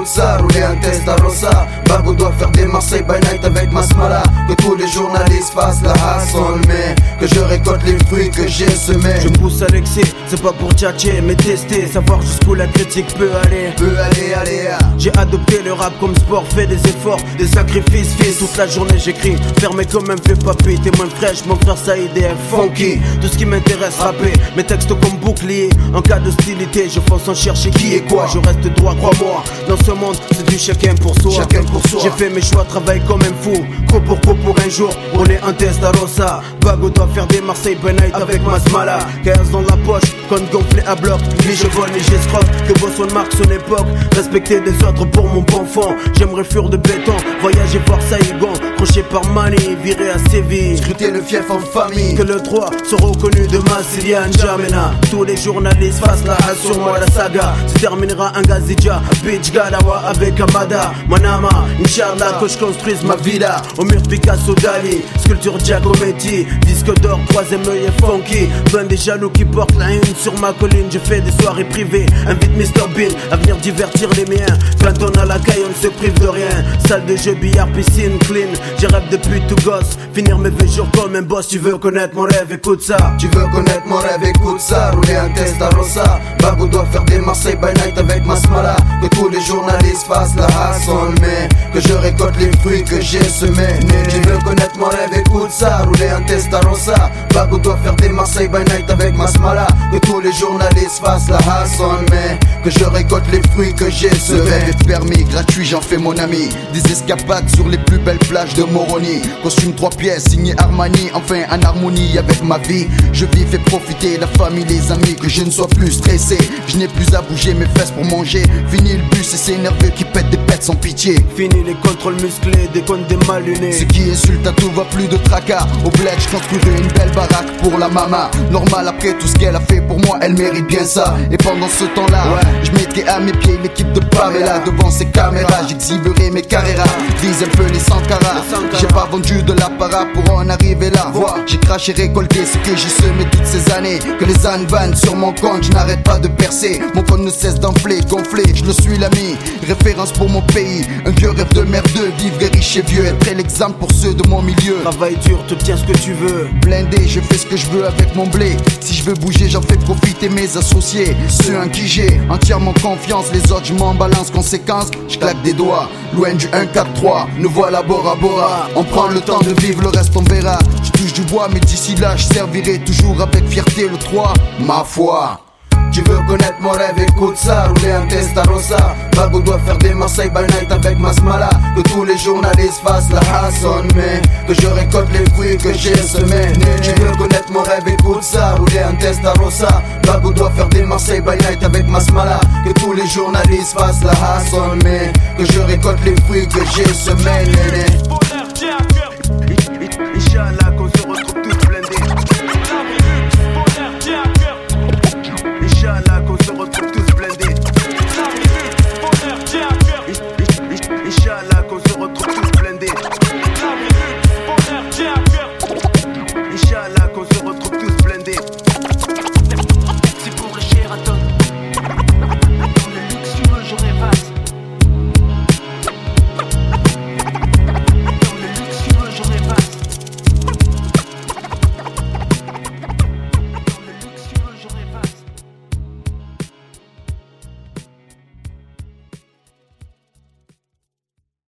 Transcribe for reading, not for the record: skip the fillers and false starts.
ça, rouler un Testarossa. Bago doit faire des Marseille by night avec Masmala. Que tous les journalistes fassent la hassle, mais que je récolte les fruits que j'ai semés. Je me pousse à l'excès, c'est pas pour tchatcher mais tester, savoir jusqu'où la critique peut aller. J'ai adopté le rap comme sport, fait des efforts, des sacrifices, fils. Toute la journée j'écris, fermé comme un vieux papy. T'es moins fraîche, mon frère Saïd est funky. Tout ce qui m'intéresse, rapper, mes textes comme bouclier. En cas d'hostilité, je fonce sans chercher qui est quoi. Je reste droit, crois-moi, dans ce monde c'est du chacun pour soi. J'ai fait mes choix, travaille comme un fou. Co pour un jour, rouler un Testarossa. Bago doit faire des Marseille by night avec Masmala. 15 dans la poche, compte gonflé à bloc. Ni je vole ni j'escroque, que Boston marque son époque. Respecter des autres pour mon bon fond. J'aimerais fuir de béton, voyager voir Saïgon. Crochet par Mani, viré à Séville. Scruter le fief en famille. Que le 3 soit reconnu de Massilia N'Djamena. Tous les journalistes fassent la halle sur moi, la saga se terminera un Gazidja, Beach Gadawa avec Amada. Manama, Inch'Allah que je construise ma villa. Au mur Picasso Dali, sculpture Giacometti. Disque d'or, troisième œil et funky. Ben des jaloux qui portent la haine sur ma colline. Je fais des soirées privées, invite Mr Bean à venir divertir les miens. Quand on a la caille on ne se prive de rien. Salle de jeu, billard, piscine, clean. J'ai rêve depuis tout gosse, finir mes vieux jours comme un boss. Tu veux connaître mon rêve, écoute ça. Tu veux connaître mon rêve, écoute ça. Rouler un Testarossa. Bago doit faire des Marseille by night avec Masmala. Que tous les journalistes fassent la hassle, mais que je récolte les fruits que j'ai semés. Tu veux connaître mon rêve, écoute ça. Rouler un Testarossa. Bago doit faire des Marseille by night avec Masmala. Que tous les journalistes fassent la hassle, mais que je récolte les fruits que j'ai semés. Le rêve est permis, gratuit, j'en fais mon ami. Des escapades sur les plus belles plages de Moroni. Costume 3 pièces, signé Armani. Enfin en harmonie avec ma vie. Je vis, fais profiter la famille, les amis. Que je ne sois plus stressé. Je n'ai plus à bouger mes fesses pour manger. Fini le bus et c'est nerveux qui pète des pètes sans pitié. Fini les contrôles musclés, des comptes des mal lunés. Ce qui insulte à tout va, plus de tracas. Au bled je construirai une belle baraque pour la mama. Normal après tout ce qu'elle a fait pour moi, elle mérite bien ça. Et pendant ce temps-là, je mettrai à mes pieds l'équipe de Pamela. Devant ses caméras, j'exhiberai mes carreras. Vise un peu les Sankara. J'ai pas vendu de l'apparat pour en arriver là. J'ai craché, récolté ce que j'ai semé toutes ces années. Que les ânes vannent sur mon compte, je n'arrête pas de percer. Mon compte ne cesse d'enfler, gonfler, je le suis l'ami. Référence pour mon pays, un vieux rêve de merdeux. Vivre riche et vieux, être l'exemple pour ceux de mon milieu. Travail dur, te tiens ce que tu veux. Blindé, je fais ce que je veux avec mon blé. Si je veux bouger, j'en fais profiter mes associés. Ceux en qui j'ai entièrement confiance. Les autres, je m'en balance, conséquence, je claque des doigts. Loin du 1-4-3, nous voilà Bora Bora. On prend le temps de vivre, le reste on verra. Je touche du bois, mais d'ici là, je servirai toujours avec fierté le 3, ma foi. Tu veux connaître mon rêve, écoute ça. Rouler un Testarossa. Bago doit faire des Marseille by night avec Masmala. Que tous les journalistes fassent la hassle, mais que je récolte les fruits que j'ai semés. Tu veux connaître mon rêve, écoute ça. Rouler un Testarossa. Bago doit faire des Marseille by night avec Masmala. Que tous les journalistes fassent la hassle, mais que je récolte les fruits que j'ai semés. Inch'Allah qu'on se retrouve tous blindés. Inch'Allah qu'on se retrouve tous blindés. Inch'Allah qu'on se retrouve tous blindés.